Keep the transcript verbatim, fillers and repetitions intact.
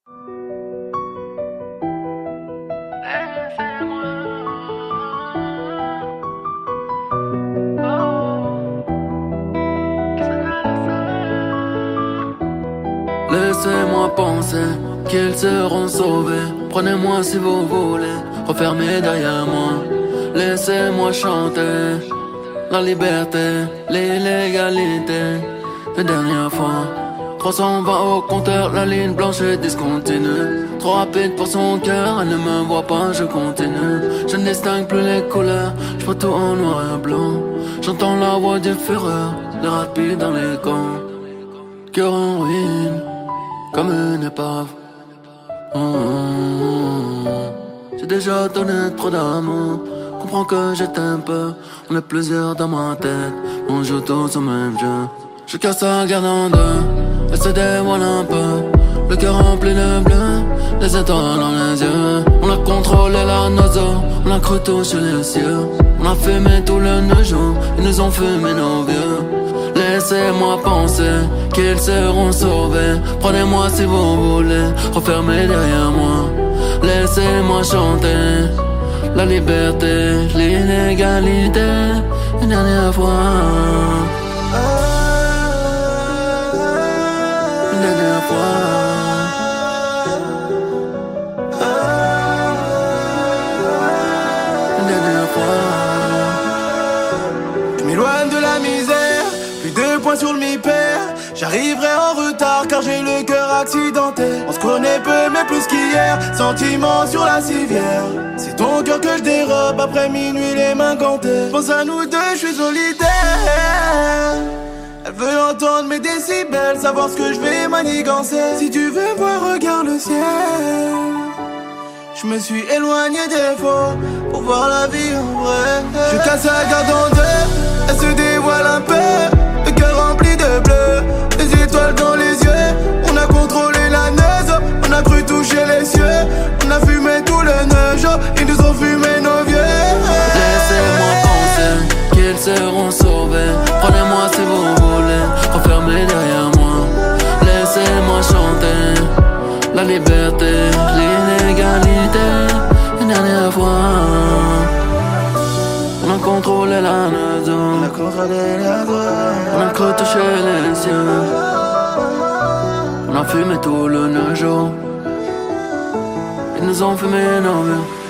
Laissez-moi penser qu'ils seront sauvés. Prenez-moi si vous voulez, refermez derrière moi. Laissez-moi chanter la liberté, l'illégalité. La dernière fois, trois cent vingt au compteur, la ligne blanche est discontinue. Trop rapide pour son cœur, elle ne me voit pas, je continue. Je ne distingue plus les couleurs, je vois tout en noir et blanc. J'entends la voix du fureur, le rapide dans les camps. Cœur en ruine, comme une épave. Oh, oh, oh. J'ai déjà donné trop d'amour. Comprends que je t'aime peu. On est plusieurs dans ma tête. On joue tous au même jeu. Je casse la garde en deux. Elle se dévoile un peu. Le cœur rempli de bleu. Les étoiles dans les yeux. On a contrôlé la nausée. On a cru toucher les cieux. On a fumé tout le neuf jours. Ils nous ont fumé nos vieux. Laissez-moi penser qu'ils seront sauvés. Prenez-moi si vous voulez, refermez derrière moi. Laissez-moi chanter la liberté, l'inégalité, une dernière fois. Une dernière fois. Une dernière fois. Je m'éloigne de la misère. Plus deux points sur le mi-père. J'arriverai en retard car j'ai le cœur accidenté. On se connaît peu mais plus qu'hier. Sentiments sur la civière. C'est ton cœur que je dérobe après minuit les mains gantées. Pense à nous deux, je suis solitaire. Elle veut entendre mes décibels, savoir ce que je vais manigancer. Si tu veux voir, regarde le ciel. Je me suis éloigné des faux pour voir la vie en vrai. Je casse la garde en deux, elle se dévoile un peu. Le cœur rempli de bleu, les étoiles dans les yeux. On a contrôlé la neige, on a cru toucher les cieux. On a fumé tout le neuf jours, ils nous ont fumé nos vieux. Laissez-moi penser qu'ils seront sauvés. Prenez-moi si vous voulez, refermez derrière moi. Laissez-moi chanter la liberté, l'inégalité, une dernière fois. On a contrôlé la maison, On a contrôlé la zone. on a cru toucher les cieux. On a fumé tout le neuf jours. Ils nous ont fumé nos vies.